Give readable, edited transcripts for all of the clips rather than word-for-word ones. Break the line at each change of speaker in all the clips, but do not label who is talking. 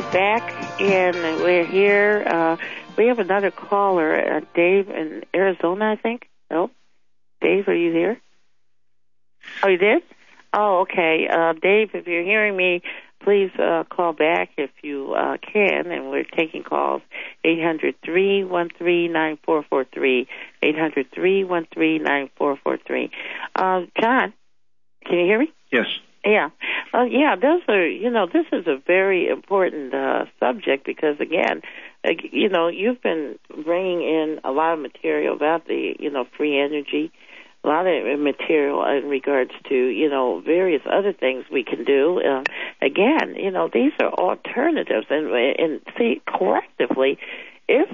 right back, and we're here. We have another caller, Dave in Arizona, I think. Oh, Dave, are you there? Oh, you did? Oh, okay. Dave, if you're hearing me, please call back if you can, and we're taking calls. 800-313-9443. 800-313-9443. John, can you hear me?
Yes.
Yeah. Those are, this is a very important subject because, again, you've been bringing in a lot of material about the, free energy, a lot of material in regards to, various other things we can do. Again, these are alternatives. And see, collectively, if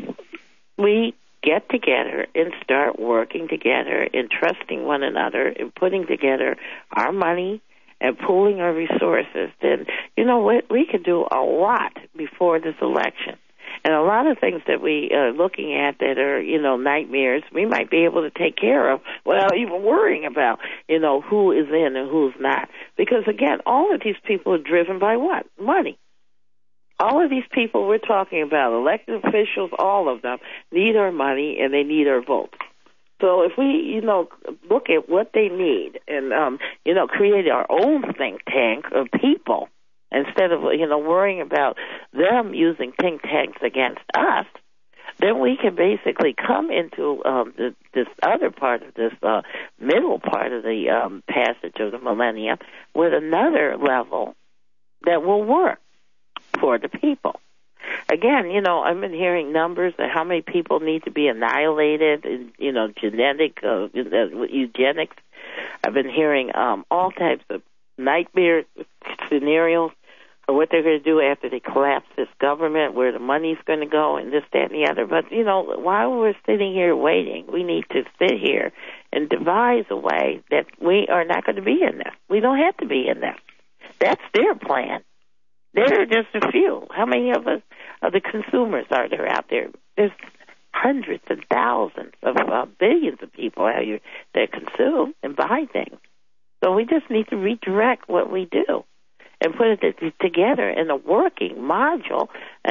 we get together and start working together and trusting one another and putting together our money and pooling our resources, then, we could do a lot before this election. And a lot of things that we are looking at that are, nightmares, we might be able to take care of without even worrying about, who is in and who's not. Because, again, all of these people are driven by what? Money. All of these people we're talking about, elected officials, all of them, need our money and they need our votes. So if we, look at what they need and, create our own think tank of people instead of, worrying about them using think tanks against us, then we can basically come into this other part of this middle part of the passage of the millennium with another level that will work for the people. Again, I've been hearing numbers of how many people need to be annihilated in, genetic eugenics. I've been hearing all types of nightmare scenarios of what they're going to do after they collapse this government, where the money's going to go, and this, that, and the other. But, while we're sitting here waiting, we need to sit here and devise a way that we are not going to be in this. We don't have to be in this. That's their plan. There are just a few. How many of us, of the consumers, are there out there? There's hundreds and thousands of billions of people out here that consume and buy things. So we just need to redirect what we do and put it together in a working model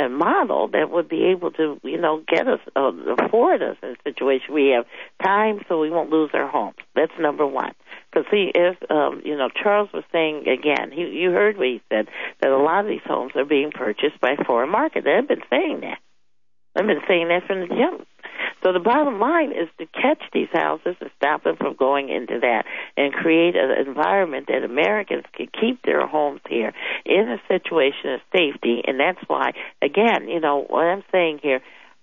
that would be able to, get us, afford us in a situation we have time so we won't lose our homes. That's number one. Because, see, if, Charles was saying, again, you heard what he said, that a lot of these homes are being purchased by foreign market. I've been saying that. I've been saying that from the jump. So the bottom line is to catch these houses and stop them from going into that and create an environment that Americans can keep their homes here in a situation of safety. And that's why, again, what I'm saying here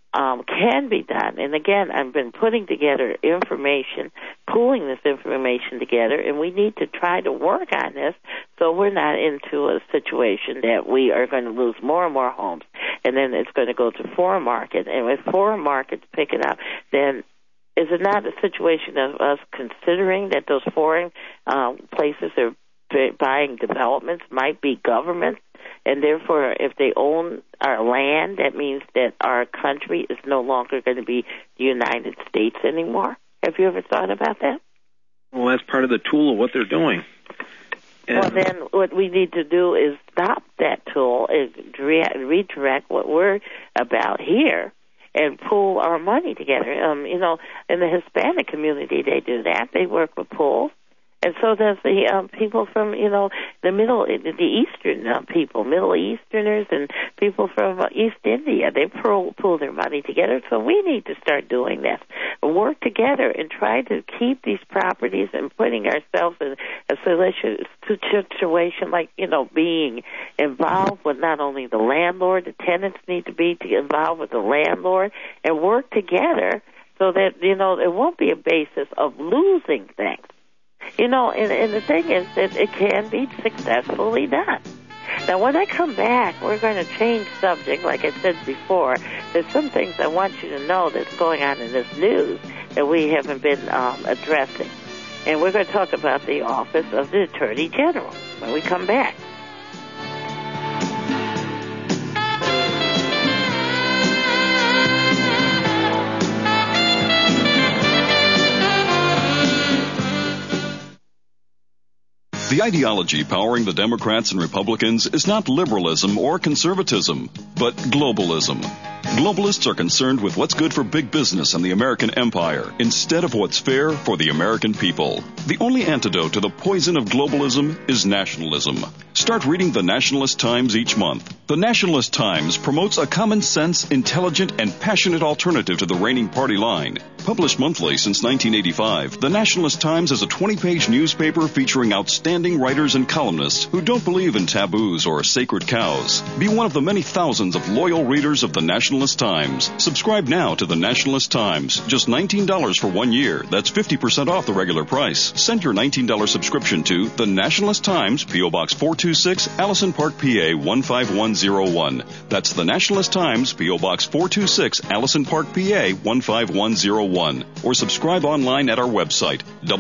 can be done. And again, I've been putting together information, pooling this information together, and we need to try to work on this so we're not into a situation that we are going to lose more and more homes, and then it's going to go to foreign market. And if foreign markets pick it up, then is it not a situation of us considering that those foreign places are buying developments might be governments? And therefore, if they own our land, that means that our country is no longer going to be the United States anymore. Have you ever thought about that?
Well, that's part of the tool of what they're doing. And
well, then what we need to do is stop that tool and redirect what we're about here and pool our money together. In the Hispanic community, they do that. They work with pools. And so does the people from, the Eastern people, Middle Easterners and people from East India. They pool their money together. So we need to start doing this. Work together and try to keep these properties and putting ourselves in a situation like, being involved with not only the landlord, the tenants need to be involved with the landlord and work together so that, it won't be a basis of losing things. And the thing is that it can be successfully done. Now, when I come back, we're going to change subject. Like I said before, there's some things I want you to know that's going on in this news that we haven't been addressing. And we're going to talk about the office of the Attorney General when we come back.
The ideology powering the Democrats and Republicans is not liberalism or conservatism, but globalism. Globalists are concerned with what's good for big business and the American empire instead of what's fair for the American people. The only antidote to the poison of globalism is nationalism. Start reading the Nationalist Times each month. The Nationalist Times promotes a common sense, intelligent, and passionate alternative to the reigning party line. Published monthly since 1985, the Nationalist Times is a 20-page newspaper featuring outstanding writers and columnists who don't believe in taboos or sacred cows. Be one of the many thousands of loyal readers of the Nationalist Times. Subscribe now to the Nationalist Times. Just $19 for 1 year. That's 50% off the regular price. Send your $19 subscription to the Nationalist Times, P.O. Box 426, Allison Park, PA 15101. That's the Nationalist Times, P.O. Box 426, Allison Park, PA 15101. Or subscribe online at our website,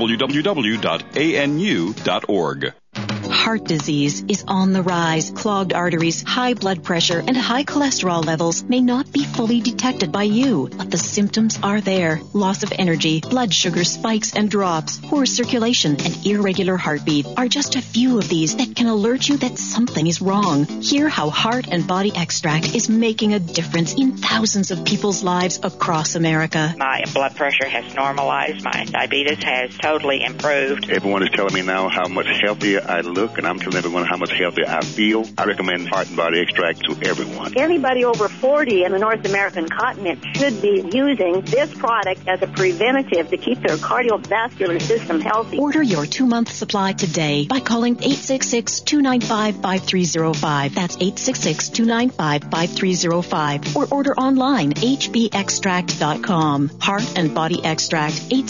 www.anu.org.
Heart disease is on the rise. Clogged arteries, high blood pressure, and high cholesterol levels may not be fully detected by you, but the symptoms are there. Loss of energy, blood sugar spikes and drops, poor circulation, and irregular heartbeat are just a few of these that can alert you that something is wrong. Hear how Heart and Body Extract is making a difference in thousands of people's lives across America.
My blood pressure has normalized. My diabetes has totally improved.
Everyone is telling me now how much healthier I look, and I'm telling everyone how much healthier I feel. I recommend Heart and Body Extract to everyone.
Anybody over 40 in the North American continent should be using this product as a preventative to keep their cardiovascular system healthy.
Order your 2-month supply today by calling 866-295-5305. That's 866-295-5305. Or order online, hbextract.com. Heart and Body Extract,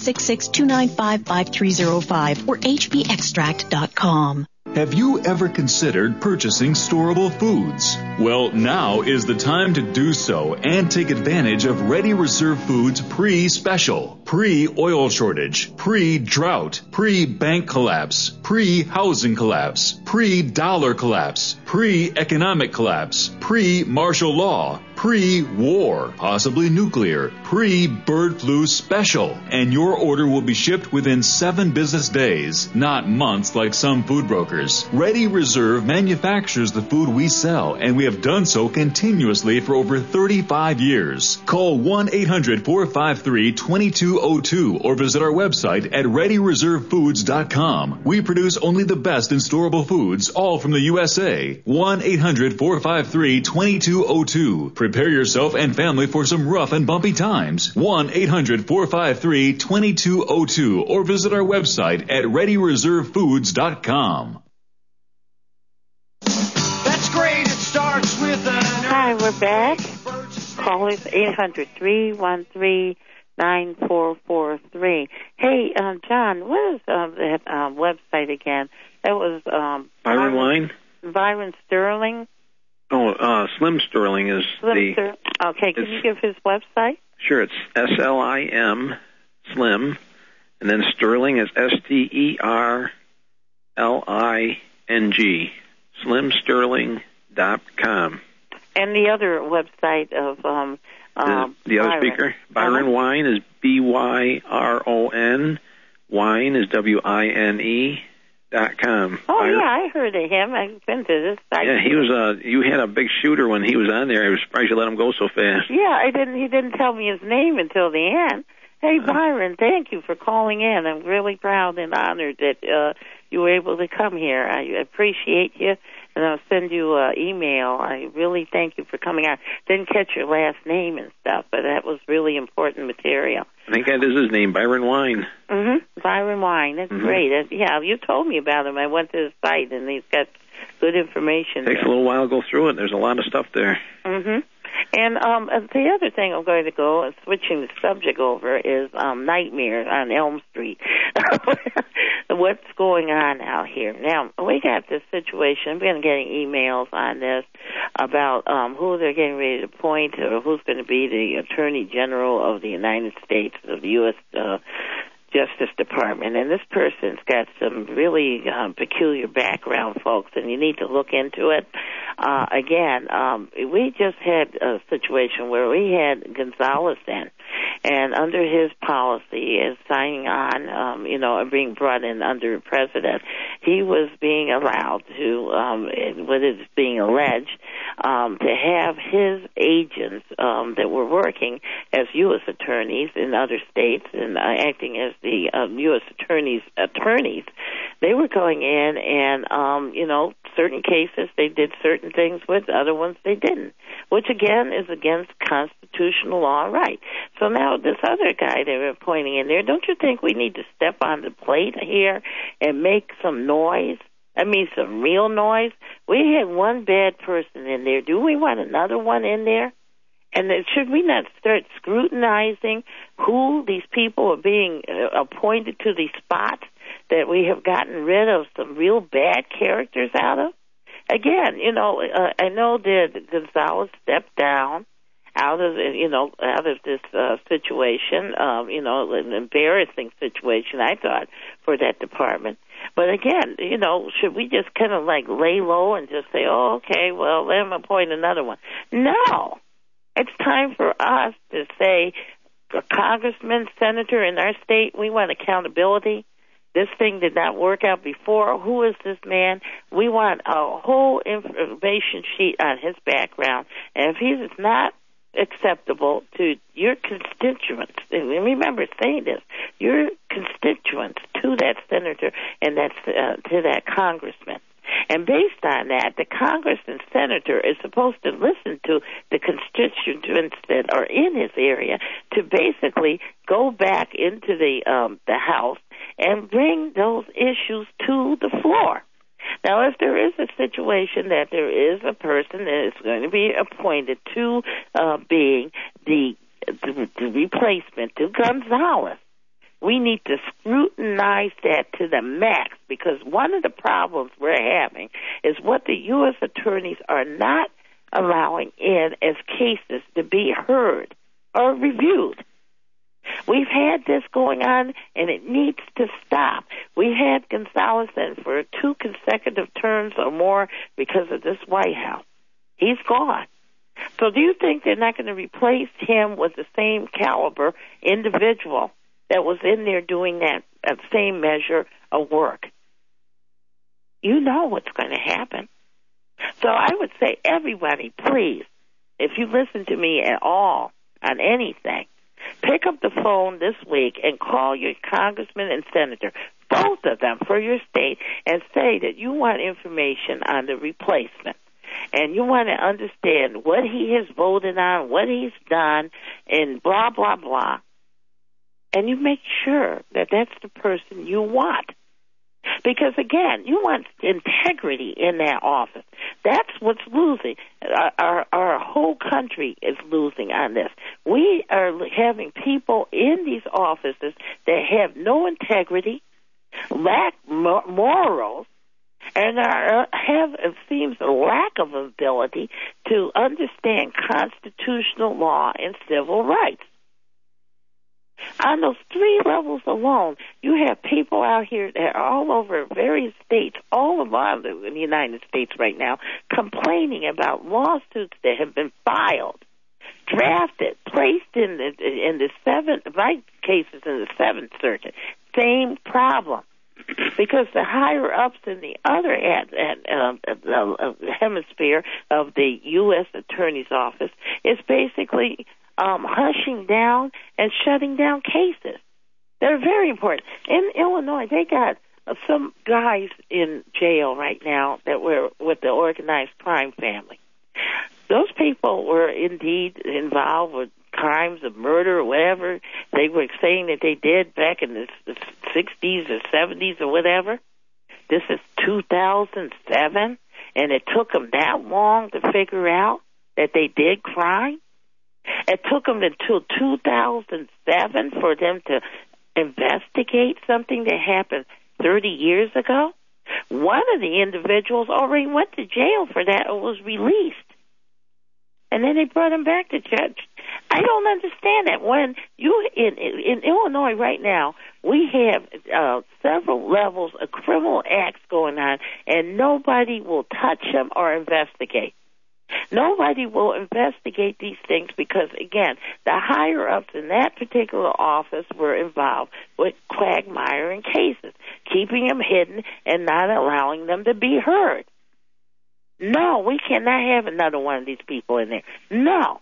866-295-5305 or hbextract.com.
Have you ever considered purchasing storable foods? Well, now is the time to do so and take advantage of Ready Reserve Foods pre-special, pre-oil shortage, pre-drought, pre-bank collapse, pre-housing collapse, pre-dollar collapse, pre-economic collapse, pre-martial law, pre-war, possibly nuclear, pre-bird flu special. And your order will be shipped within 7 business days, not months like some food brokers. Ready Reserve manufactures the food we sell, and we have done so continuously for over 35 years. Call 1-800-453-2202 or visit our website at ReadyReserveFoods.com. We produce only the best in storable foods, all from the USA. 1-800-453-2202. Prepare yourself and family for some rough and bumpy times. 1-800-453-2202 or visit our website at ReadyReserveFoods.com.
That's great. It starts with an...
Hi, we're back. Call us 800-313-9443. Hey, John, what is that website again? That was
Byron Wine?
Byron Sterling?
Oh, Slim Sterling is
Okay, can you give his website?
Sure, it's SLIM, Slim, and then Sterling is STERLING, SlimSterling.com.
And the other website of
the other speaker, Byron Wine is BYRON, Wine is WINE.com.
Oh, yeah, I heard of him. I've been to this site.
Yeah, he was you had a big shooter when he was on there. I was surprised you let him go so fast.
Yeah, he didn't tell me his name until the end. Hey, Byron, thank you for calling in. I'm really proud and honored that you were able to come here. I appreciate you, and I'll send you an email. I really thank you for coming out. Didn't catch your last name and stuff, but that was really important material.
I think that is his name, Byron Wine.
Mm-hmm. Byron Wine. That's great. Yeah, you told me about him. I went to his site, and he's got good information.
Takes a little while to go through it. There's a lot of stuff there.
Mm-hmm. And the other thing I'm going to go, switching the subject over, is Nightmare on Elm Street. What's going on out here? Now, we got this situation. I've been getting emails on this about who they're getting ready to appoint or who's going to be the Attorney General of the United States, of the U.S. Justice Department. And this person's got some really peculiar background, folks, and you need to look into it. again, we just had a situation where we had Gonzalez in, and under his policy as signing on, and being brought in under president, he was being allowed to, what is being alleged, to have his agents that were working as U.S. attorneys in other states and acting as the U.S. attorneys. They were going in and, certain cases they did certain things with, other ones they didn't, which again is against constitutional law and right. So now this other guy they were appointing in there, don't you think we need to step on the plate here and make some noise? I mean, some real noise. We had one bad person in there. Do we want another one in there? And then should we not start scrutinizing who these people are being appointed to these spots that we have gotten rid of some real bad characters out of? Again, I know that Gonzalez stepped down out of this situation, an embarrassing situation, I thought, for that department. But again, should we just kind of like lay low and just say, oh, okay, well, let him appoint another one? No. It's time for us to say, a congressman, senator in our state, we want accountability. This thing did not work out before. Who is this man? We want a whole information sheet on his background. And if he's not acceptable to your constituents, and remember saying this, your constituents to that senator and to that congressman. And based on that, the Congress and senator is supposed to listen to the constituents that are in his area to basically go back into the House and bring those issues to the floor. Now, if there is a situation that there is a person that is going to be appointed to being the replacement to Gonzalez, we need to scrutinize that to the max, because one of the problems we're having is what the U.S. attorneys are not allowing in as cases to be heard or reviewed. We've had this going on, and it needs to stop. We had Gonzalez in for 2 consecutive terms or more because of this White House. He's gone. So do you think they're not going to replace him with the same caliber individual that was in there doing that same measure of work? You know what's going to happen. So I would say, everybody, please, if you listen to me at all on anything, pick up the phone this week and call your congressman and senator, both of them for your state, and say that you want information on the replacement. And you want to understand what he has voted on, what he's done, and blah, blah, blah. And you make sure that that's the person you want. Because, again, you want integrity in that office. That's what's losing. Our whole country is losing on this. We are having people in these offices that have no integrity, lack morals, and it seems a lack of ability to understand constitutional law and civil rights. On those 3 levels alone, you have people out here that are all over various states, all around the United States right now, complaining about lawsuits that have been filed, drafted, placed in the 7th, my case is in the 7th Circuit. Same problem. Because the higher ups in the other hemisphere of the U.S. Attorney's Office is basically hushing down and shutting down cases. They're very important. In Illinois, they got some guys in jail right now that were with the organized crime family. Those people were indeed involved with crimes of murder or whatever they were saying that they did back in the 60s or 70s or whatever. This is 2007, and it took them that long to figure out that they did crime. It took them until 2007 for them to investigate something that happened 30 years ago. One of the individuals already went to jail for that and was released. And then they brought him back to judge. I don't understand that. When you in Illinois right now, We have several levels of criminal acts going on, and nobody will touch them or investigate. Nobody will investigate these things because, again, the higher-ups in that particular office were involved with quagmiring cases, keeping them hidden and not allowing them to be heard. No, we cannot have another one of these people in there. No.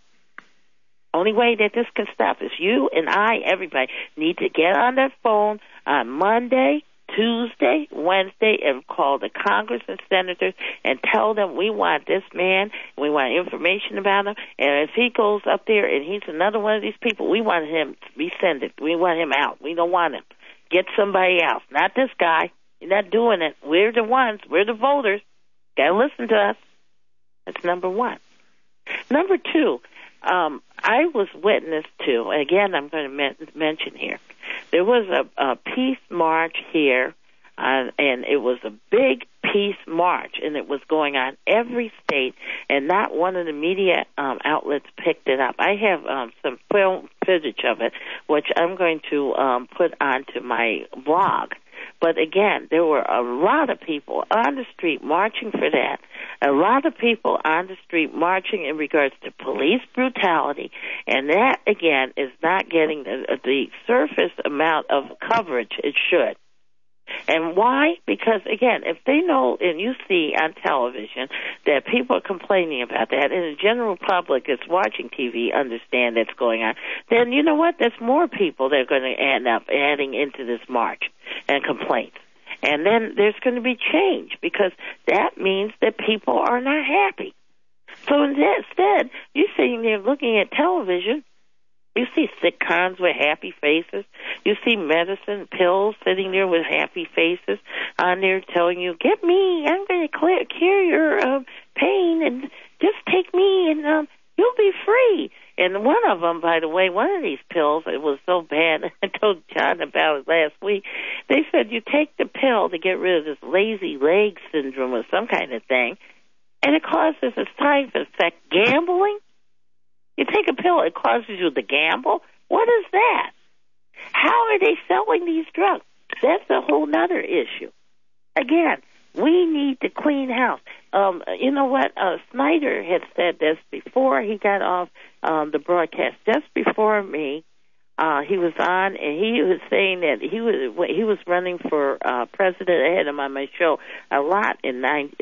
Only way that this can stop is you and I, everybody, need to get on that phone on Monday, Tuesday, Wednesday, and call the Congress and senators and tell them we want this man, we want information about him, and if he goes up there and he's another one of these people, we want him rescinded. We want him out. We don't want him. Get somebody else, not this guy. You're not doing it. We're the ones. We're the voters. Got to listen to us. That's number one. Number two, I was witness to, again, I'm going to mention here, there was a peace march here, and it was a big peace march, and it was going on every state, and not one of the media outlets picked it up. I have some film footage of it, which I'm going to put onto my blog. But again, there were a lot of people on the street marching for that. A lot of people on the street marching in regards to police brutality. And that, again, is not getting the surface amount of coverage it should. And why? Because, again, if they know and you see on television that people are complaining about that and the general public that's watching TV understand that's going on, then you know what? There's more people that are going to end up adding into this march and complaints. And then there's going to be change because that means that people are not happy. So instead, you're sitting there looking at television. You see sitcoms with happy faces. You see medicine pills sitting there with happy faces on there telling you, get me, I'm going to cure your pain, and just take me, and you'll be free. And one of them, by the way, one of these pills, it was so bad, I told John about it last week, they said you take the pill to get rid of this lazy leg syndrome or some kind of thing, and it causes a side effect, gambling. You take a pill, it causes you to gamble. What is that? How are they selling these drugs? That's a whole other issue. Again, we need to clean house. You know what? Snyder had said this before he got off the broadcast. Just before me, he was on, and he was saying that he was running for president. I had him on my show a lot in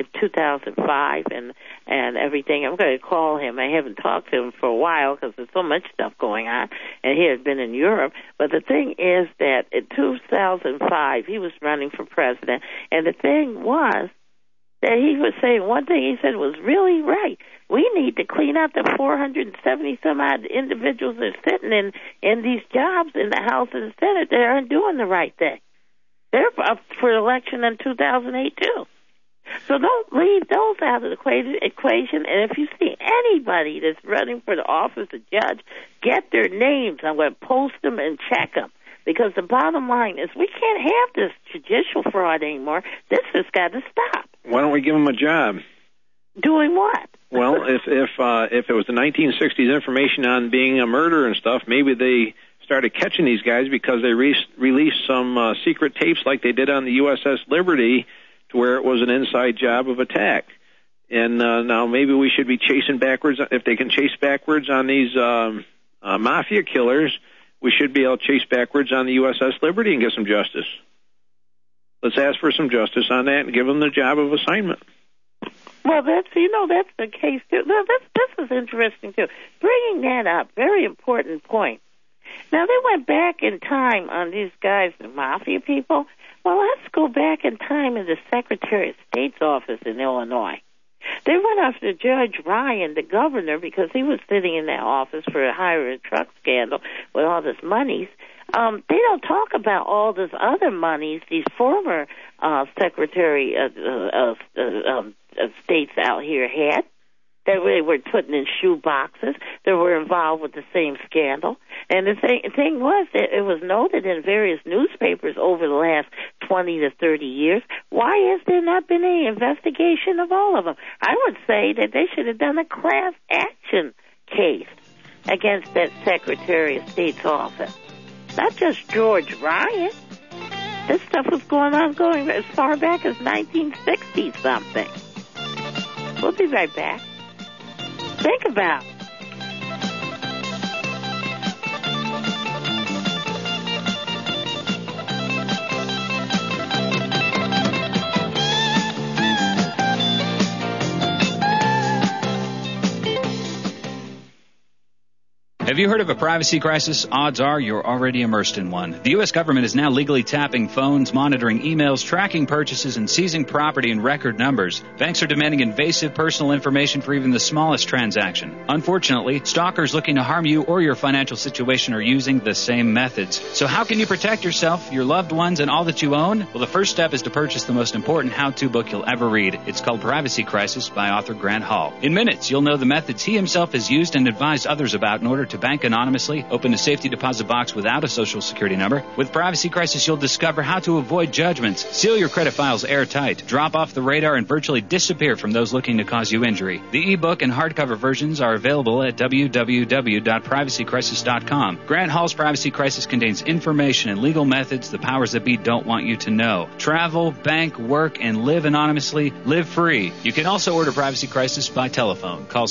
2005 and everything. I'm going to call him. I haven't talked to him for a while because there's so much stuff going on, and he had been in Europe. But the thing is that in 2005 he was running for president, and the thing was that he was saying one thing he said was really right. We need to clean out the 470-some-odd individuals that are sitting in these jobs in the House and the Senate that aren't doing the right thing. They're up for election in 2008, too. So don't leave those out of the equation. And if you see anybody that's running for the office of judge, get their names. I'm going to post them and check them. Because the bottom line is we can't have this judicial fraud anymore. This has got to stop.
Why don't we give them a job?
Doing what?
Well, if it was the 1960s information on being a murder and stuff, maybe they started catching these guys because they released some secret tapes like they did on the USS Liberty, to where it was an inside job of attack. And now maybe we should be chasing backwards. If they can chase backwards on these mafia killers, we should be able to chase backwards on the USS Liberty and get some justice. Let's ask for some justice on that and give them the job of assignment.
Well, that's the case too. No, this is interesting too. Bringing that up, very important point. Now they went back in time on these guys, the mafia people. Well, let's go back in time in the Secretary of State's office in Illinois. They went after Judge Ryan, the governor, because he was sitting in that office for a hired truck scandal with all this monies. They don't talk about all this other monies these former Secretary of States out here had. That they were putting in shoe boxes. They were involved with the same scandal. And the thing was that it was noted in various newspapers over the last 20 to 30 years. Why has there not been any investigation of all of them? I would say that they should have done a class action case against that Secretary of State's office. Not just George Ryan. This stuff was going as far back as 1960-something. We'll be right back. Think about it.
Have you heard of a privacy crisis? Odds are you're already immersed in one. The U.S. government is now legally tapping phones, monitoring emails, tracking purchases, and seizing property in record numbers. Banks are demanding invasive personal information for even the smallest transaction. Unfortunately, stalkers looking to harm you or your financial situation are using the same methods. So how can you protect yourself, your loved ones, and all that you own? Well, the first step is to purchase the most important how-to book you'll ever read. It's called Privacy Crisis by author Grant Hall. In minutes, you'll know the methods he himself has used and advised others about in order to bank anonymously, open a safety deposit box without a social security number. With Privacy Crisis, you'll discover how to avoid judgments, seal your credit files airtight, drop off the radar, and virtually disappear from those looking to cause you injury. The ebook and hardcover versions are available at www.privacycrisis.com. Grant Hall's Privacy Crisis contains information and legal methods the powers that be don't want you to know. Travel, bank, work, and live anonymously. Live free. You can also order Privacy Crisis by telephone. Call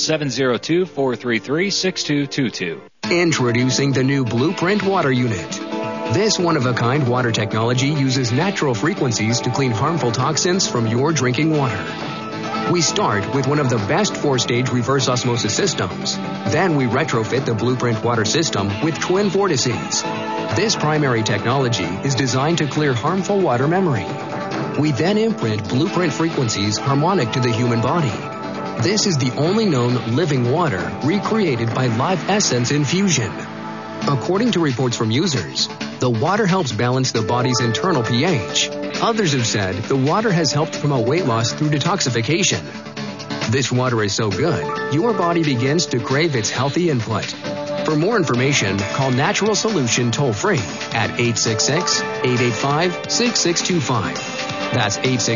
702-433-6222.
Introducing the new Blueprint Water Unit. This one-of-a-kind water technology uses natural frequencies to clean harmful toxins from your drinking water. We start with one of the best 4-stage reverse osmosis systems. Then we retrofit the Blueprint water system with twin vortices. This primary technology is designed to clear harmful water memory. We then imprint Blueprint frequencies harmonic to the human body. This is the only known living water recreated by Live Essence infusion. According to reports from users, the water helps balance the body's internal pH. Others have said the water has helped promote weight loss through detoxification. This water is so good, your body begins to crave its healthy input. For more information, call Natural Solution toll-free at 866-885-6625. That's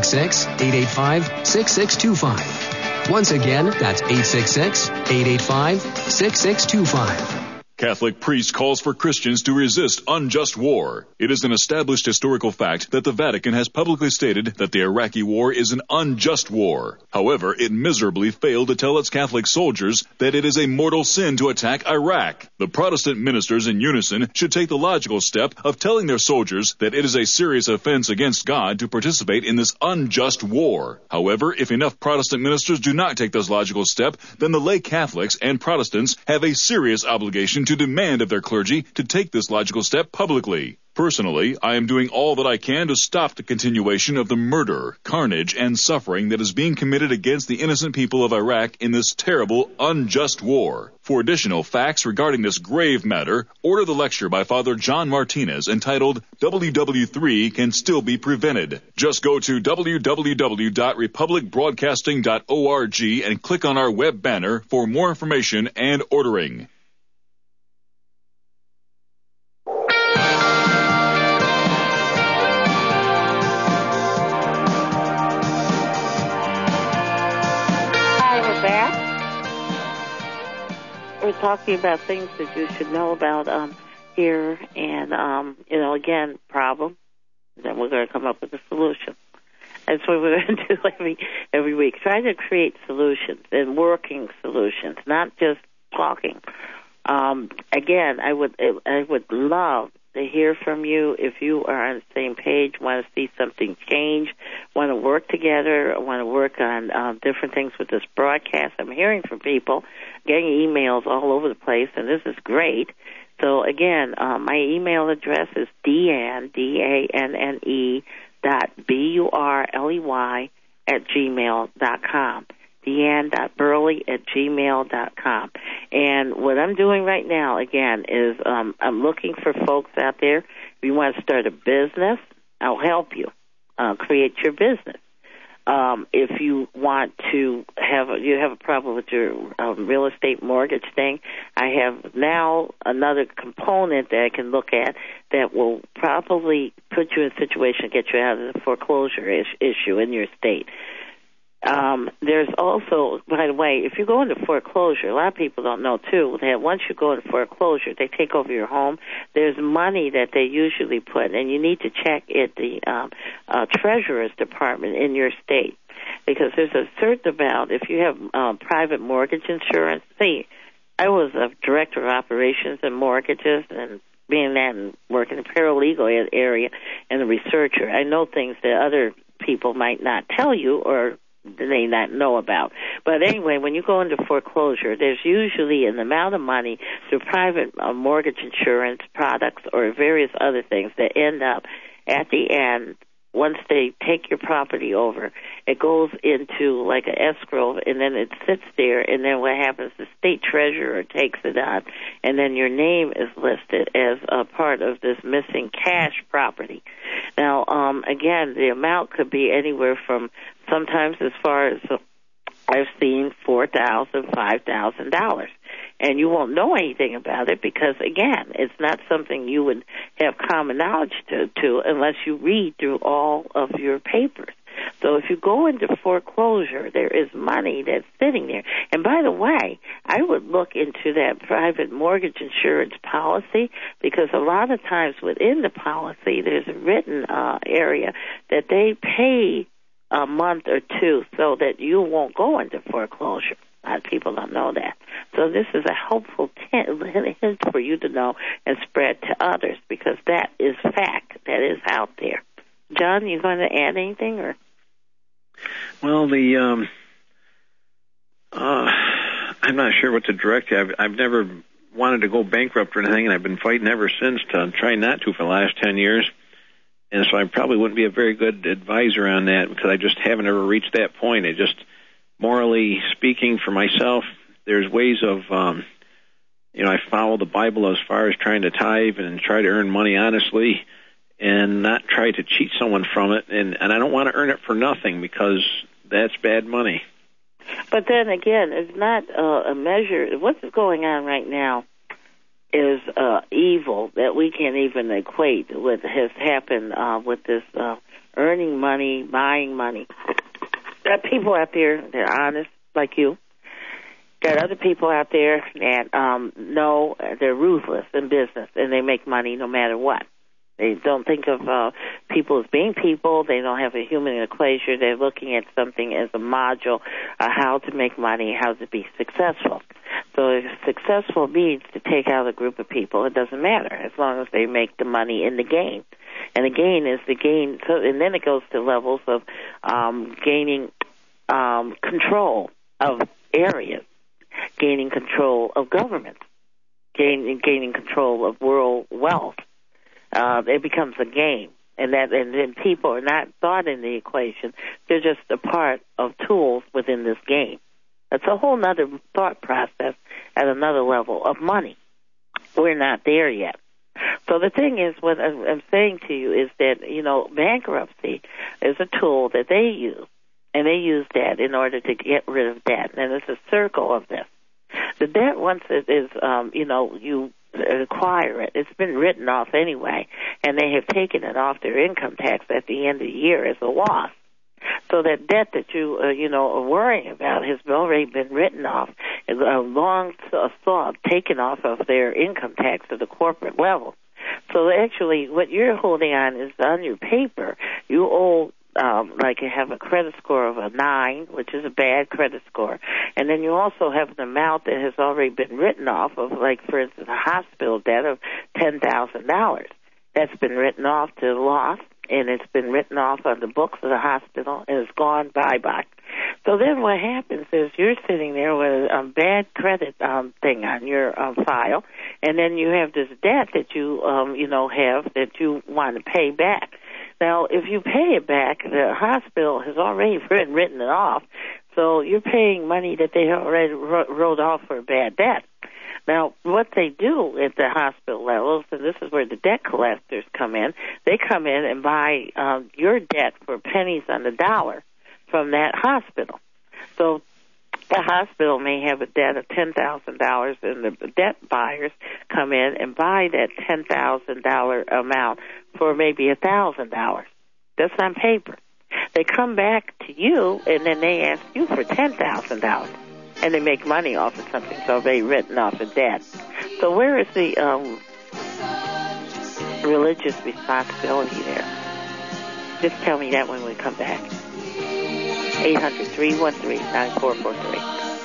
866-885-6625. Once again, that's 866-885-6625.
Catholic priest calls for Christians to resist unjust war. It is an established historical fact that the Vatican has publicly stated that the Iraqi war is an unjust war. However, it miserably failed to tell its Catholic soldiers that it is a mortal sin to attack Iraq. The Protestant ministers in unison should take the logical step of telling their soldiers that it is a serious offense against God to participate in this unjust war. However, if enough Protestant ministers do not take this logical step, then the lay Catholics and Protestants have a serious obligation to demand of their clergy to take this logical step publicly. Personally, I am doing all that I can to stop the continuation of the murder, carnage, and suffering that is being committed against the innocent people of Iraq in this terrible, unjust war. For additional facts regarding this grave matter, order the lecture by Father John Martinez entitled WW3 Can Still Be Prevented. Just go to www.republicbroadcasting.org and click on our web banner for more information and ordering.
We're talking about things that you should know about here, and again, problem. Then we're going to come up with a solution. That's what we're going to do every week. Try to create solutions and working solutions, not just talking. Again, I would love to hear from you if you are on the same page, want to see something change, want to work together, want to work on different things with this broadcast. I'm hearing from people, getting emails all over the place, and this is great. So, again, my email address is Deanne, DANNE, .BURLEY@gmail.com. Deanne.burley@gmail.com. And what I'm doing right now, again, is I'm looking for folks out there. If you want to start a business, I'll help you create your business. If you want to have a problem with your real estate mortgage thing, I have now another component that I can look at that will probably put you in a situation to get you out of the foreclosure issue in your state. There's also, by the way, if you go into foreclosure, a lot of people don't know, too, that once you go into foreclosure, they take over your home. There's money that they usually put, and you need to check at the Treasurer's Department in your state, because there's a certain amount, if you have private mortgage insurance. See, I was a director of operations and mortgages, and being that and working in the paralegal area and a researcher, I know things that other people might not tell you or they not know about. But anyway, when you go into foreclosure, there's usually an amount of money through private mortgage insurance products or various other things that end up at the end. Once they take your property over, it goes into like an escrow, and then it sits there, and then what happens, the state treasurer takes it on, and then your name is listed as a part of this missing cash property. Now, again, the amount could be anywhere from sometimes as far as I've seen $4,000, $5,000. And you won't know anything about it because, again, it's not something you would have common knowledge to unless you read through all of your papers. So if you go into foreclosure, there is money that's sitting there. And by the way, I would look into that private mortgage insurance policy, because a lot of times within the policy there's a written area that they pay a month or two so that you won't go into foreclosure. A lot of people don't know that. So this is a helpful hint for you to know and spread to others, because that is fact. That is out there. John, you going to add anything? Or?
Well, I'm not sure what to direct you. I've never wanted to go bankrupt or anything, and I've been fighting ever since to try not to for the last 10 years. And so I probably wouldn't be a very good advisor on that, because I just haven't ever reached that point. It just, morally speaking, for myself, there's ways of, I follow the Bible as far as trying to tithe and try to earn money honestly and not try to cheat someone from it. And I don't want to earn it for nothing, because that's bad money.
But then again, it's not a measure. What's going on right now is evil that we can't even equate with has happened with this earning money, buying money. There are people out there that are honest, like you. There are other people out there that know they're ruthless in business, and they make money no matter what. They don't think of people as being people. They don't have a human equation. They're looking at something as a module, how to make money, how to be successful. So if successful means to take out a group of people, it doesn't matter as long as they make the money in the game. And the gain is the gain. So, and then it goes to levels of gaining control of areas, gaining control of governments, gaining control of world wealth. It becomes a game, and then people are not thought in the equation. They're just a part of tools within this game. It's a whole other thought process at another level of money. We're not there yet. So the thing is, what I'm saying to you is that, bankruptcy is a tool that they use, and they use that in order to get rid of debt. And it's a circle of this. The debt, once it is, you acquire it, it's been written off anyway, and they have taken it off their income tax at the end of the year as a loss. So that debt that you, are worrying about has already been written off, long taken off of their income tax at the corporate level. So actually, what you're holding on is on your paper. You owe, like you have a credit score of a 9, which is a bad credit score. And then you also have an amount that has already been written off of, like, for instance, a hospital debt of $10,000. That's been written off to loss, and it's been written off on the books of the hospital, and it's gone bye-bye. So then what happens is you're sitting there with a bad credit thing on your file, and then you have this debt that you, have that you want to pay back. Now, if you pay it back, the hospital has already written it off, so you're paying money that they already wrote off for bad debt. Now, what they do at the hospital levels, and this is where the debt collectors come in, they come in and buy your debt for pennies on the dollar from that hospital. So the hospital may have a debt of $10,000, and the debt buyers come in and buy that $10,000 amount for maybe $1,000. That's on paper. They come back to you, and then they ask you for $10,000, and they make money off of something, so they written off a debt. So where is the religious responsibility there? Just tell me that when we come back. 800-313-9443.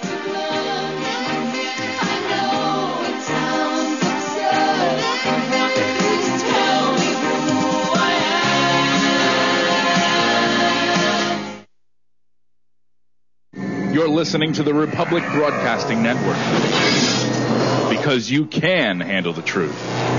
You're listening to the Republic Broadcasting Network, because you can handle the truth.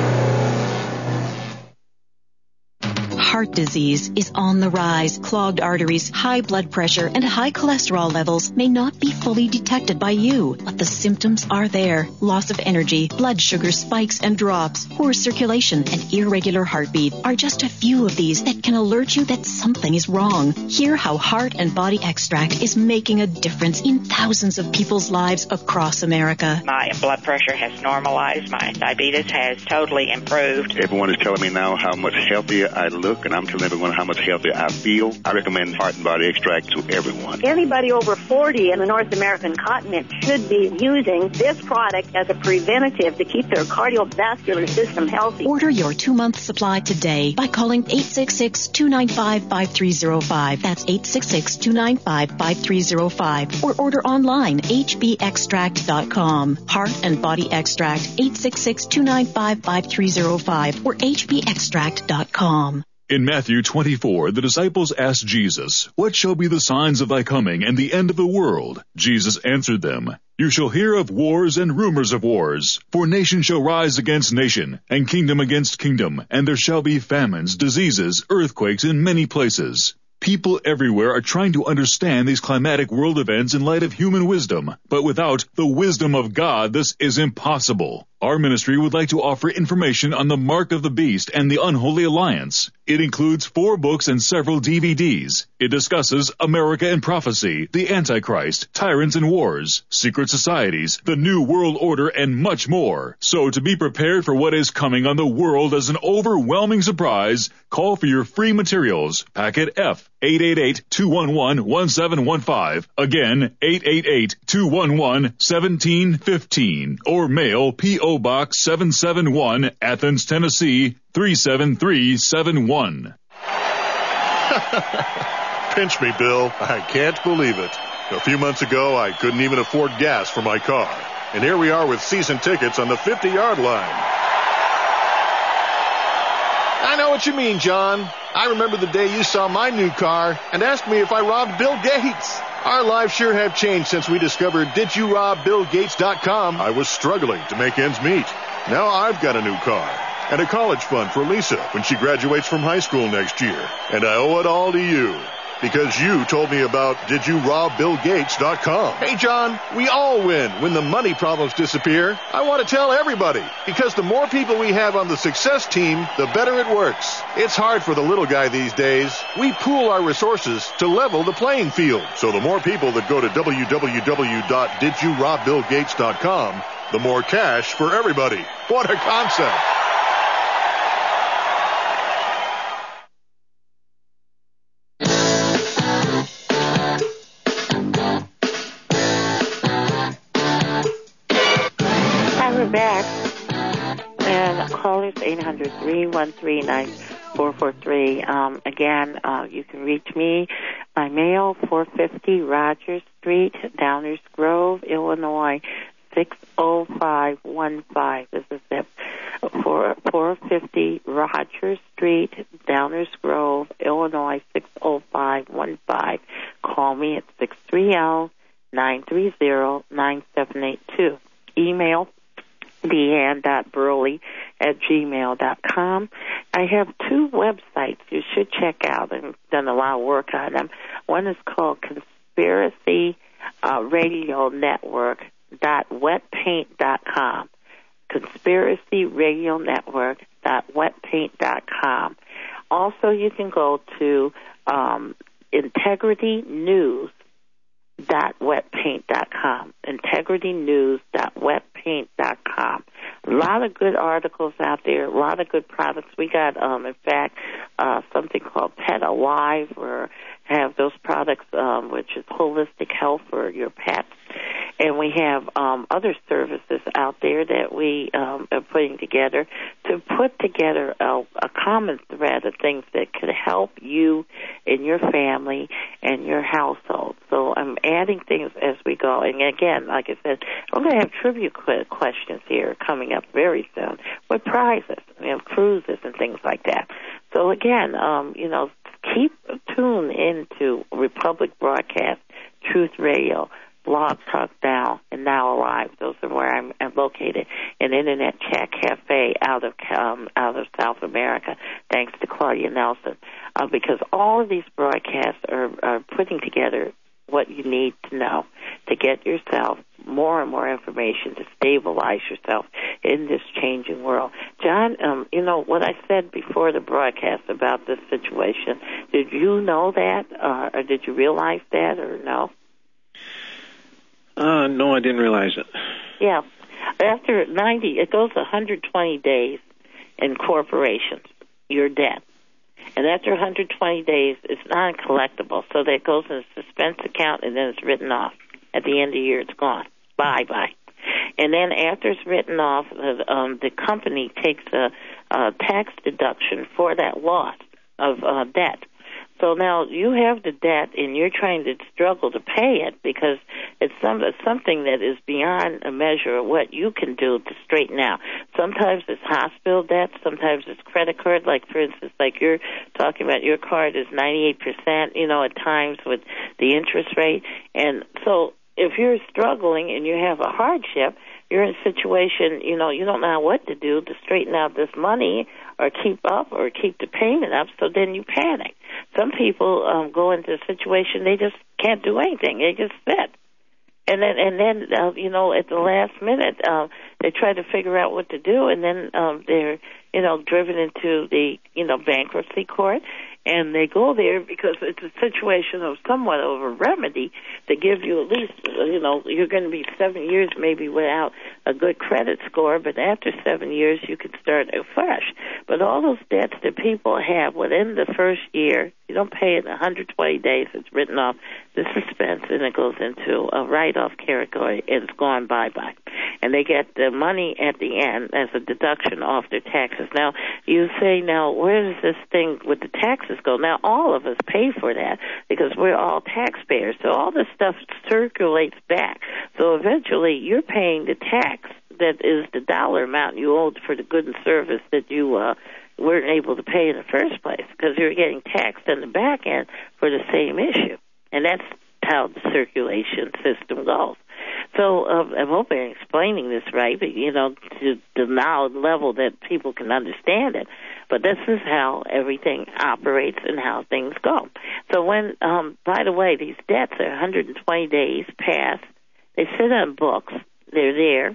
Heart disease is on the rise. Clogged arteries, high blood pressure, and high cholesterol levels may not be fully detected by you, but the symptoms are there. Loss of energy, blood sugar spikes and drops, poor circulation, and irregular heartbeat are just a few of these that can alert you that something is wrong. Hear how Heart and Body Extract is making a difference in thousands of people's lives across America.
My blood pressure has normalized. My diabetes has totally improved.
Everyone is telling me now how much healthier I look, and I'm telling everyone how much healthier I feel. I recommend Heart and Body Extract to everyone.
Anybody over 40 in the North American continent should be using this product as a preventative to keep their cardiovascular system healthy.
Order your 2-month supply today by calling 866-295-5305. That's 866-295-5305. Or order online, hbextract.com. Heart and Body Extract, 866-295-5305 or hbextract.com.
In Matthew 24, the disciples asked Jesus, "What shall be the signs of thy coming and the end of the world?" Jesus answered them, "You shall hear of wars and rumors of wars. For nation shall rise against nation, and kingdom against kingdom, and there shall be famines, diseases, earthquakes in many places." People everywhere are trying to understand these climatic world events in light of human wisdom, but without the wisdom of God, this is impossible. Our ministry would like to offer information on the Mark of the Beast and the Unholy Alliance. It includes 4 books and several DVDs. It discusses America and Prophecy, the Antichrist, Tyrants and Wars, Secret Societies, the New World Order, and much more. So to be prepared for what is coming on the world as an overwhelming surprise, call for your free materials. Packet F, 888-211-1715. Again, 888-211-1715. Or mail P.O. Box 771, Athens, Tennessee, 37371.
Pinch me, Bill. I can't believe it. A few months ago, I couldn't even afford gas for my car. And here we are with season tickets on the 50-yard line. I know what you mean, John. I remember the day you saw my new car and asked me if I robbed Bill Gates. Our lives sure have changed since we discovered DidYouRobBillGates.com. I was struggling to make ends meet. Now I've got a new car and a college fund for Lisa when she graduates from high school next year. And I owe it all to you because you told me about DidYouRobBillGates.com. Hey, John, we all win when the money problems disappear. I want to tell everybody because the more people we have on the success team, the better it works. It's hard for the little guy these days. We pool our resources to level the playing field. So the more people that go to www.DidYouRobBillGates.com, the more cash for everybody. What a concept.
Back, and call us 800-313-9443. Again, you can reach me by mail, 450 Rogers Street, Downers Grove, Illinois, 60515. This is it. 450 Rogers Street, Downers Grove, Illinois, 60515. Call me at 630-930-9782. Email deanne.burley@gmail.com. I have 2 websites you should check out, and done a lot of work on them. One is called Conspiracy Radio Network.wetpaint.com. Conspiracy Radio Network.wetpaint.com. Also, you can go to integritynews.wetpaint.com. integritynews.wetpaint.com. A lot of good articles out there, a lot of good products. We got, in fact, something called Pet Alive, or have those products, which is holistic health for your pets. And we have other services out there that we are putting together to put together a common thread of things that could help you and your family and your household. So I'm adding things as we go. And again, like I said, I'm going to have trivia questions here coming up very soon with prizes, cruises and things like that. So again, keep tuned into Republic Broadcast, Truth Radio, Blog Talk Now, and Now Alive. Those are where I'm located. An Internet Chat Cafe out of South America, thanks to Claudia Nelson, because all of these broadcasts are putting together what you need to know to get yourself more and more information to stabilize yourself in this changing world. John, what I said before the broadcast about this situation, did you know that, or did you realize that, or no?
No, I didn't realize it. Yeah.
After 90, it goes 120 days in corporations, your debt. And after 120 days, it's non-collectible. So that goes in a suspense account, and then it's written off. At the end of the year, it's gone. Bye-bye. And then after it's written off, the company takes a tax deduction for that loss of debt. So now you have the debt, and you're trying to struggle to pay it because it's something that is beyond a measure of what you can do to straighten out. Sometimes it's hospital debt. Sometimes it's credit card. Like, for instance, like you're talking about, your card is 98%, at times with the interest rate. And so if you're struggling and you have a hardship, you're in a situation, you don't know what to do to straighten out this money or keep the payment up, so then you panic. Some people go into a situation they just can't do anything. They just sit. And then at the last minute, they try to figure out what to do, and then they're, driven into the, bankruptcy court. And they go there because it's a situation of somewhat of a remedy to give you at least, you're going to be 7 years maybe without a good credit score, but after 7 years you can start afresh. But all those debts that people have within the first year, you don't pay it in 120 days, it's written off, the suspense, and it goes into a write-off category, and it's gone bye-bye. And they get the money at the end as a deduction off their taxes. Now, you say, where does this thing with the taxes go? Now, all of us pay for that because we're all taxpayers. So all this stuff circulates back. So eventually you're paying the tax that is the dollar amount you owed for the good and service that you weren't able to pay in the first place because you're getting taxed in the back end for the same issue. And that's how the circulation system goes. So I'm hoping I'm explaining this right, but, to the knowledge level that people can understand it. But this is how everything operates and how things go. So when, by the way, these debts are 120 days past. They sit on books. They're there.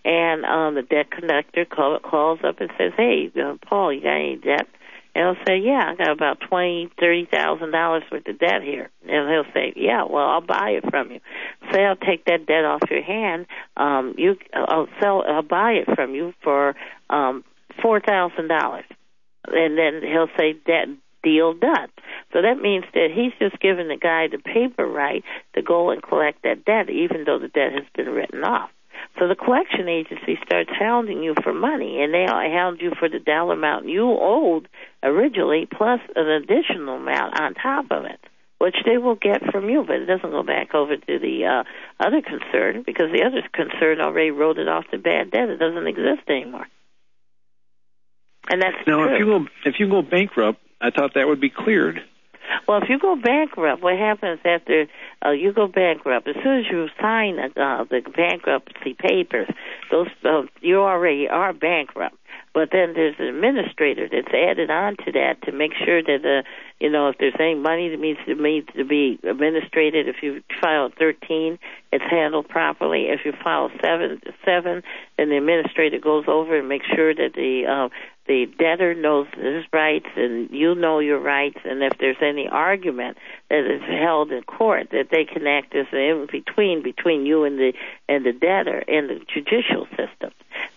And the debt collector calls up and says, hey, Paul, you got any debt? And he'll say, yeah, I got about $20,000-$30,000 worth of debt here. And he'll say, yeah, well, I'll buy it from you. Say I'll take that debt off your hand. I'll buy it from you for $4,000. And then he'll say, that deal done. So that means that he's just giving the guy the paper right to go and collect that debt, even though the debt has been written off. So the collection agency starts hounding you for money, and they hound you for the dollar amount you owed originally, plus an additional amount on top of it, which they will get from you, but it doesn't go back over to the other concern because the other concern already wrote it off the bad debt. It doesn't exist anymore. And that's
now,
true.
if you go bankrupt, I thought that would be cleared.
Well, if you go bankrupt, what happens after you go bankrupt? As soon as you sign the bankruptcy papers, those you already are bankrupt. But then there's an administrator that's added on to that to make sure that if there's any money that needs to be administrated, if you file 13, it's handled properly. If you file 7, then the administrator goes over and makes sure that the debtor knows his rights and you know your rights, and if there's any argument that is held in court, that they can act as an in-between between you and the debtor and the judicial system.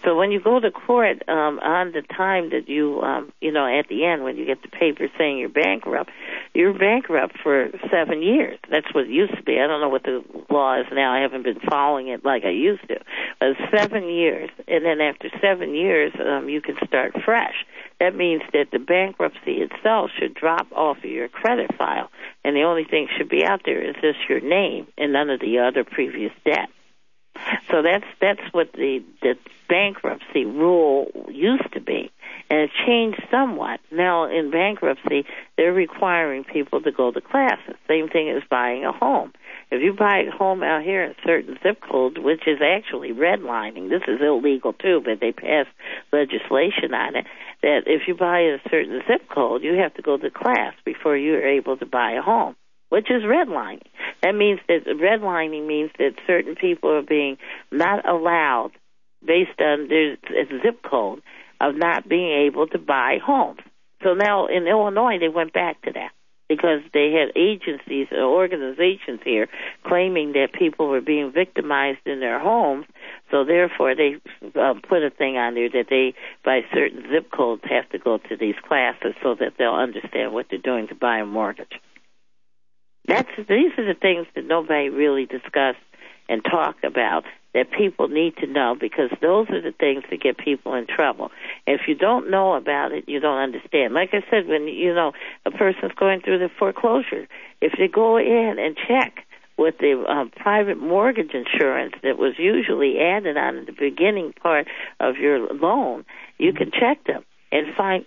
So when you go to court on the time that you at the end when you get the paper saying you're bankrupt for 7 years. That's what it used to be. I don't know what the law is now. I haven't been following it like I used to. But it's 7 years, and then after 7 years, you can start fresh. That means that the bankruptcy itself should drop off of your credit file, and the only thing should be out there is just your name and none of the other previous debt. So that's what the bankruptcy rule used to be, and it changed somewhat. Now in bankruptcy, they're requiring people to go to classes. Same thing as buying a home. If you buy a home out here in certain zip codes, which is actually redlining, this is illegal too, but they passed legislation on it, that if you buy a certain zip code, you have to go to class before you're able to buy a home, which is redlining. That means that redlining means that certain people are being not allowed, based on their zip code, of not being able to buy homes. So now in Illinois, they went back to that because they had agencies or organizations here claiming that people were being victimized in their homes. So therefore, they put a thing on there that they, by certain zip codes, have to go to these classes so that they'll understand what they're doing to buy a mortgage. These are the things that nobody really discussed and talk about that people need to know, because those are the things that get people in trouble. If you don't know about it, you don't understand. Like I said, when a person's going through the foreclosure, if they go in and check with the private mortgage insurance that was usually added on in the beginning part of your loan, you can check them and find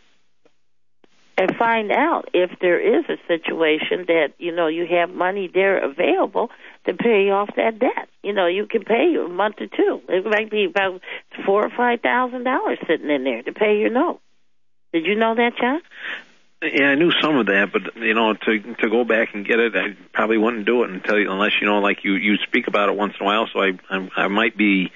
out if there is a situation that, you have money there available to pay off that debt. You can pay a month or two. It might be about $4,000 or $5,000 sitting in there to pay your note. Did you know that, John?
Yeah, I knew some of that, but, to go back and get it, I probably wouldn't do it unless, like you speak about it once in a while, so I might be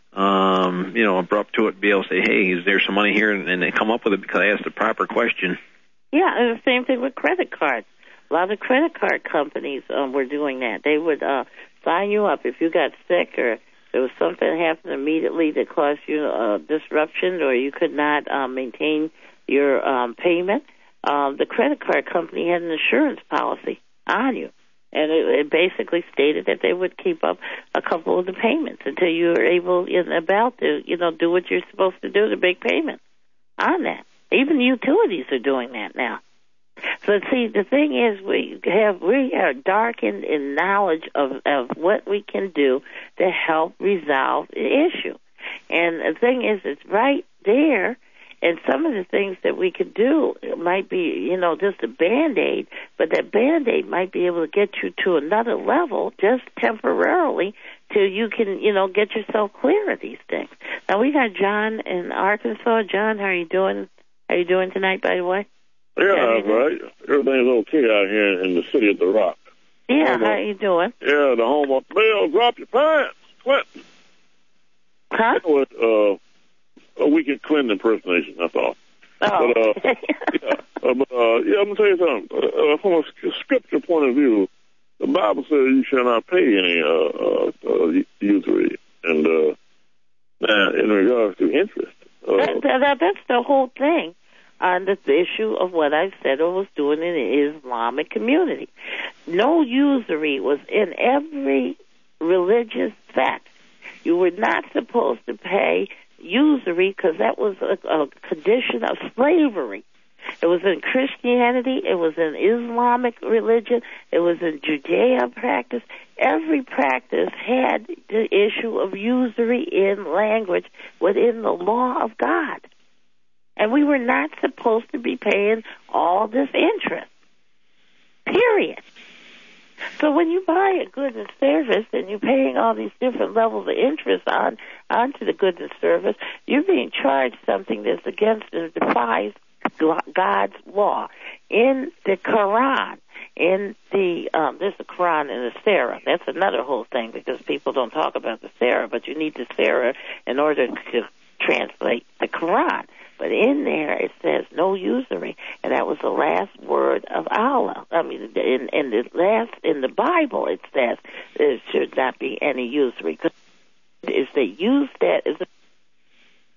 abrupt to it, be able to say, hey, is there some money here? And they come up with it because I asked the proper question.
Yeah, and the same thing with credit cards. A lot of credit card companies were doing that. They would sign you up if you got sick or there was something that happened immediately that caused you disruption or you could not maintain your payment. The credit card company had an insurance policy on you, and it basically stated that they would keep up a couple of the payments until you were able and about to, do what you're supposed to do to make payments on that. Even utilities are doing that now. So see, the thing is, we are darkened in knowledge of what we can do to help resolve the issue. And the thing is, it's right there. And some of the things that we could do might be, just a Band-Aid, but that Band-Aid might be able to get you to another level just temporarily till you can, get yourself clear of these things. Now, we got John in Arkansas. John, how are you doing? How are you doing tonight, by the way?
Yeah, right. Everything's okay out here in the city of the Rock.
Yeah, how are you doing?
Yeah, the home of Bill, drop your pants, Clinton.
Huh?
It was a weekend Clinton impersonation, that's all.
Oh.
But, I'm going to tell you something. From a scripture point of view, the Bible says you shall not pay any usury, and in regards to interest.
That's the whole thing on this issue of what I said I was doing in the Islamic community. No usury was in every religious sect. You were not supposed to pay usury because that was a condition of slavery. It was in Christianity, it was in Islamic religion, it was in Judea practice. Every practice had the issue of usury in language within the law of God. And we were not supposed to be paying all this interest. Period. So when you buy a goods and service and you're paying all these different levels of interest onto the goods and service, you're being charged something that's against and defies God's law. In the Quran, there's the Quran and the Sarah. That's another whole thing because people don't talk about the Sarah, but you need the Sarah in order to translate the Quran. But in there it says no usury, and that was the last word of Allah. I mean, in the Bible it says there should not be any usury. Is they use that as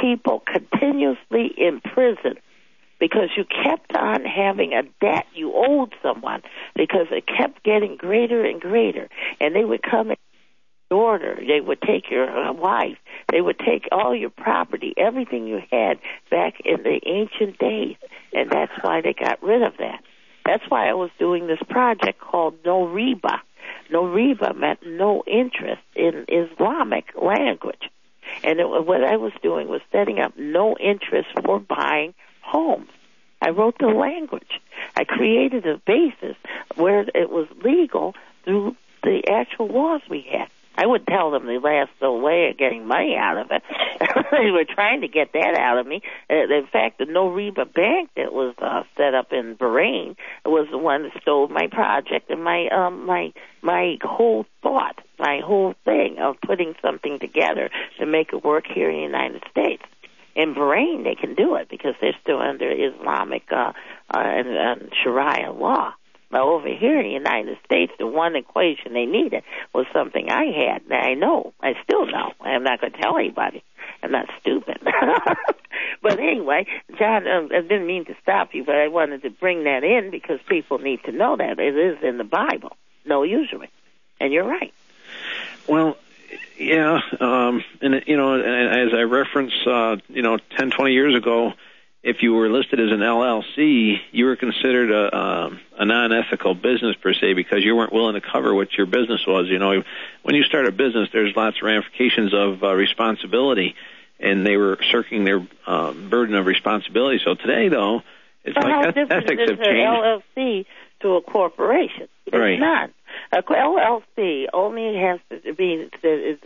people continuously in prison because you kept on having a debt you owed someone because it kept getting greater and greater. And they would come in order. They would take your wife. They would take all your property, everything you had back in the ancient days. And that's why they got rid of that. That's why I was doing this project called No Riba. No Riba meant no interest in Islamic language. And what I was doing was setting up no interest for buying homes. I wrote the language. I created a basis where it was legal through the actual laws we had. I would tell them the last way of getting money out of it. They were trying to get that out of me. In fact, the No Riba Bank that was set up in Bahrain was the one that stole my project and my whole thought, my whole thing of putting something together to make it work here in the United States. In Bahrain, they can do it because they're still under Islamic and Sharia law. But over here in the United States, the one equation they needed was something I had. That I know. I still know. I'm not going to tell anybody. I'm not stupid. But anyway, John, I didn't mean to stop you, but I wanted to bring that in because people need to know that it is in the Bible. No usury. And you're right.
Well, yeah, and as I referenced, 10, 20 years ago, if you were listed as an LLC, you were considered a non-ethical business per se because you weren't willing to cover what your business was. You know, when you start a business, there's lots of ramifications of responsibility, and they were shirking their burden of responsibility. So today, though, it's like ethics have changed.
LLC to a corporation. It's
right.
not. A LLC only has to be is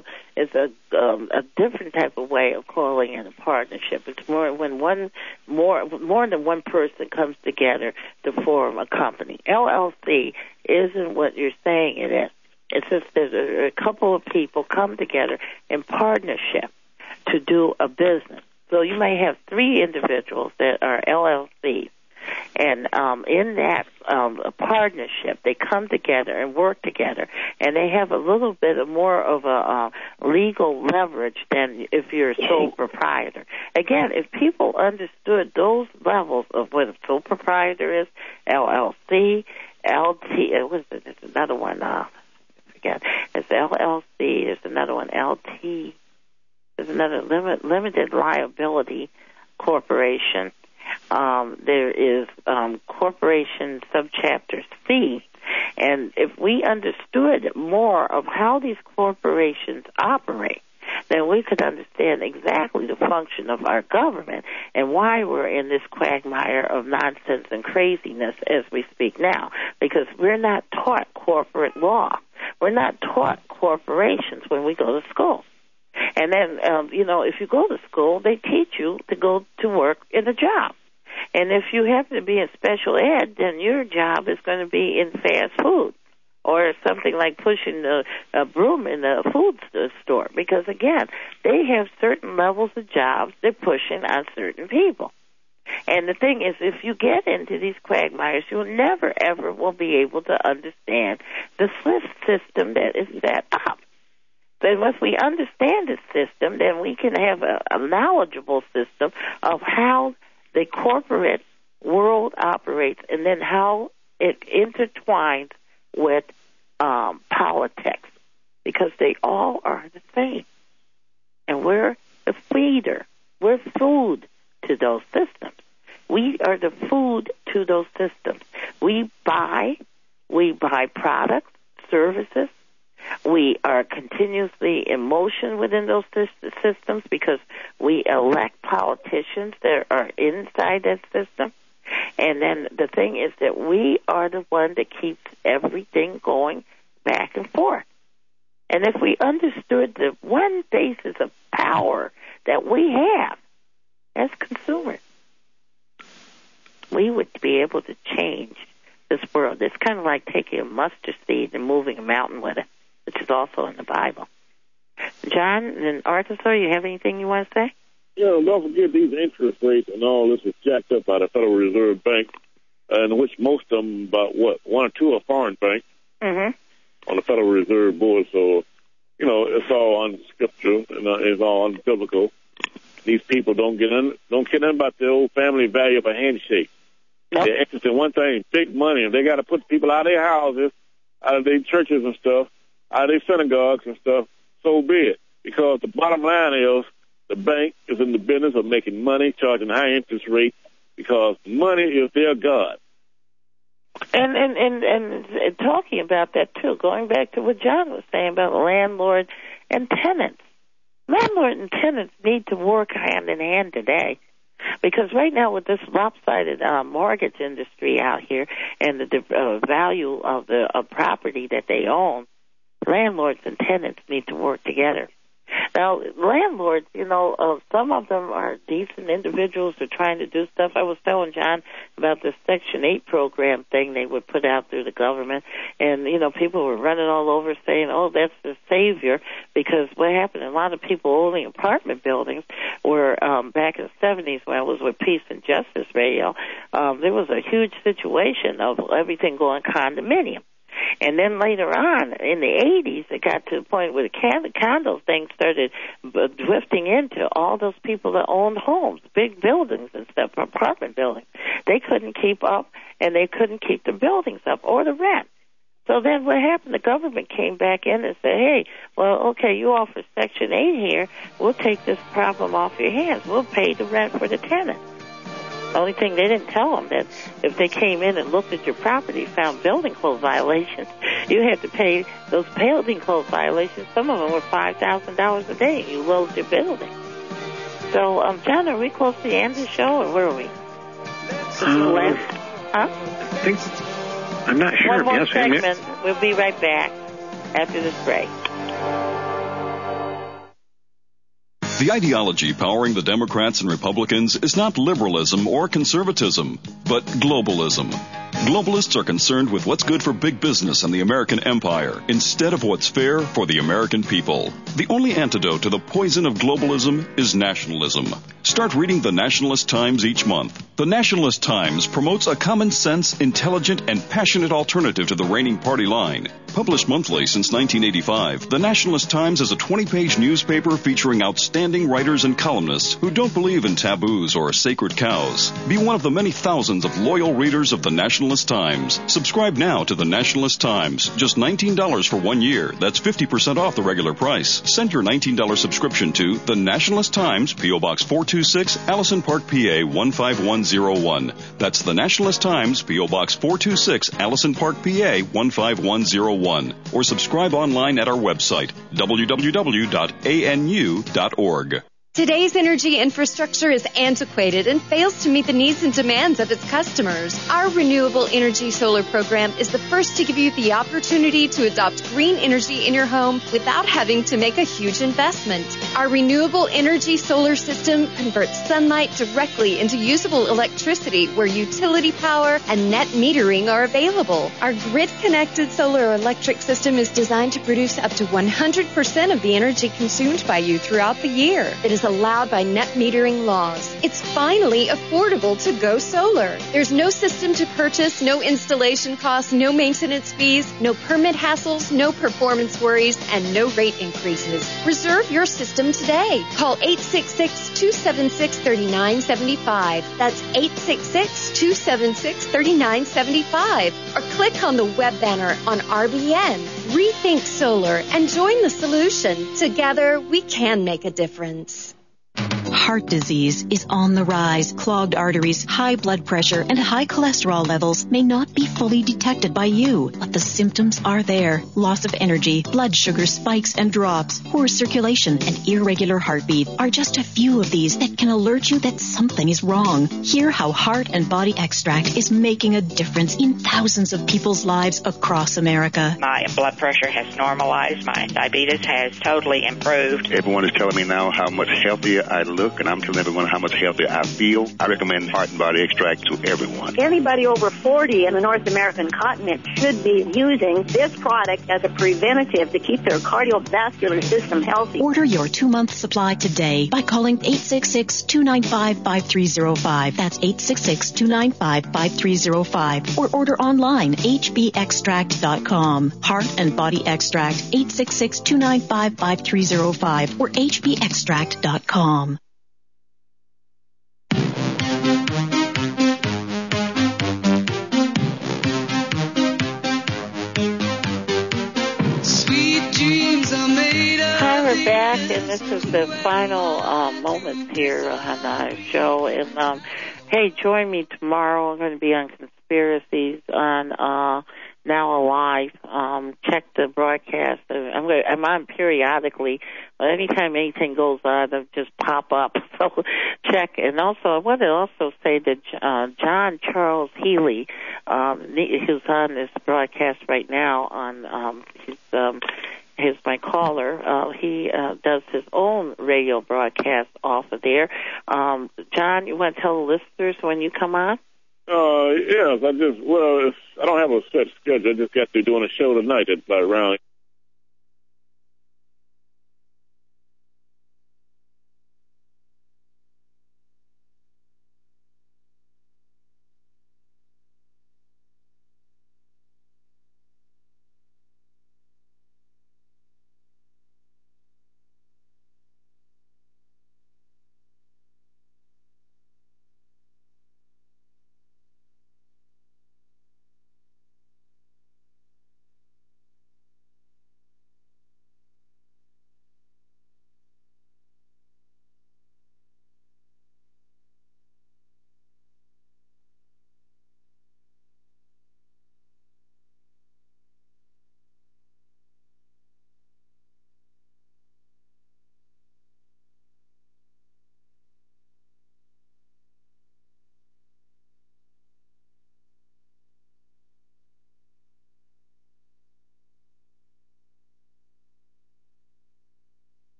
a different type of way of calling it a partnership. It's more when more than one person comes together to form a company. LLC isn't what you're saying it is. It's just there's a couple of people come together in partnership to do a business. So you may have 3 individuals that are LLCs. And in that partnership, they come together and work together, and they have a little bit more of a legal leverage than if you're a sole proprietor. Again, if people understood those levels of what a sole proprietor is, LLC, LT, what is it? There's another one. I forget. It's LLC. There's another one. LT. There's another limited liability corporation. There is Corporation Subchapter C, and if we understood more of how these corporations operate, then we could understand exactly the function of our government and why we're in this quagmire of nonsense and craziness as we speak now, because we're not taught corporate law. We're not taught corporations when we go to school. And then, if you go to school, they teach you to go to work in a job. And if you happen to be in special ed, then your job is going to be in fast food or something like pushing a broom in a food store. Because, again, they have certain levels of jobs they're pushing on certain people. And the thing is, if you get into these quagmires, you'll never, ever will be able to understand the system that is set up. But if we understand the system, then we can have a knowledgeable system of how the corporate world operates and then how it intertwines with politics, because they all are the same. And we're the feeder. We're food to those systems. We are the food to those systems. We buy products, services. We are continuously in motion within those systems because we elect politicians that are inside that system. And then the thing is that we are the one that keeps everything going back and forth. And if we understood the one basis of power that we have as consumers, we would be able to change this world. It's kind of like taking a mustard seed and moving a mountain with it, which is also in the Bible. John, in Arkansas, you have anything you want to say?
Yeah, don't forget these interest rates and all this is jacked up by the Federal Reserve Bank, in which most of them, about what, 1 or 2 are foreign banks on the Federal Reserve Board. So, it's all unscriptural and it's all unbiblical. these people don't care nothing about the old family value of a handshake. Nope. They're interested in one thing, big money. If they got to put people out of their houses, out of their churches and stuff, out of their synagogues and stuff, so be it. Because the bottom line is the bank is in the business of making money, charging high interest rates, because money is their God.
And talking about that, too, going back to what John was saying about landlord and tenants. Landlord and tenants need to work hand in hand today. Because right now with this lopsided mortgage industry out here and the value of the property that they own, landlords and tenants need to work together. Now, landlords, some of them are decent individuals. They're trying to do stuff. I was telling John about this Section 8 program thing they would put out through the government. And, people were running all over saying, oh, that's the savior. Because what happened, a lot of people owning apartment buildings were, back in the 70s when I was with Peace and Justice Radio, there was a huge situation of everything going condominium. And then later on, in the 80s, it got to the point where the condo thing started drifting into all those people that owned homes, big buildings and stuff, apartment buildings. They couldn't keep up, and they couldn't keep the buildings up or the rent. So then what happened, the government came back in and said, hey, well, okay, you offer Section 8 here. We'll take this problem off your hands. We'll pay the rent for the tenants. The only thing they didn't tell them that if they came in and looked at your property, found building code violations, you had to pay those building code violations. Some of them were $5,000 a day. You lost your building. So, John, are we close to the end of the show, or where are we?
I think I'm not sure.
One more
yes,
segment. We'll be right back after this break.
The ideology powering the Democrats and Republicans is not liberalism or conservatism, but globalism. Globalists are concerned with what's good for big business and the American empire instead of what's fair for the American people. The only antidote to the poison of globalism is nationalism. Start reading the Nationalist Times each month. The Nationalist Times promotes a common sense, intelligent, and passionate alternative to the reigning party line. Published monthly since 1985, the Nationalist Times is a 20-page newspaper featuring outstanding writers and columnists who don't believe in taboos or sacred cows. Be one of the many thousands of loyal readers of the Nationalist Times. Subscribe now to the Nationalist Times. Just $19 for 1 year. That's 50% off the regular price. Send your $19 subscription to the Nationalist Times, P.O. Box 426, Allison Park, PA 15101. That's the Nationalist Times, P.O. Box 426, Allison Park, PA 15101. Or subscribe online at our website, www.anu.org.
Today's energy infrastructure is antiquated and fails to meet the needs and demands of its customers. Our Renewable Energy Solar program is the first to give you the opportunity to adopt green energy in your home without having to make a huge investment. Our Renewable Energy Solar system converts sunlight directly into usable electricity where utility power and net metering are available. Our grid-connected solar electric system is designed to produce up to 100% of the energy consumed by you throughout the year. It is allowed by net metering laws. It's finally affordable to go solar. There's no system to purchase, no installation costs, no maintenance fees, no permit hassles, no performance worries, and no rate increases. Reserve your system today. Call 866-276-3975. That's 866-276-3975. Or click on the web banner on RBN. Rethink Solar and join the solution. Together, we can make a difference.
Heart disease is on the rise. Clogged arteries, high blood pressure, and high cholesterol levels may not be fully detected by you, but the symptoms are there. Loss of energy, blood sugar spikes and drops, poor circulation, and irregular heartbeat are just a few of these that can alert you that something is wrong. Hear how Heart and Body Extract is making a difference in thousands of people's lives across America.
My blood pressure has normalized. My diabetes has totally improved.
Everyone is telling me now how much healthier I look, and I'm telling everyone how much healthier I feel. I recommend Heart and Body Extract to everyone.
Anybody over 40 in the North American continent should be using this product as a preventative to keep their cardiovascular system healthy.
Order your 2-month supply today by calling 866-295-5305. That's 866-295-5305. Or order online, hbextract.com. Heart and Body Extract, 866-295-5305 or hbextract.com.
we're back, and this is the final moments here on our show. And hey, join me tomorrow. I'm going to be on Conspiracies on Now Alive. Check the broadcast. I'm on periodically, but anytime anything goes on, they'll just pop up. So check. And also, I want to also say that John Charles Healy, who's on this broadcast right now, on he's my caller. He does his own radio broadcast off of there. John, you want to tell the listeners when you come on?
Yes, I don't have a set schedule. I just got through doing a show tonight at around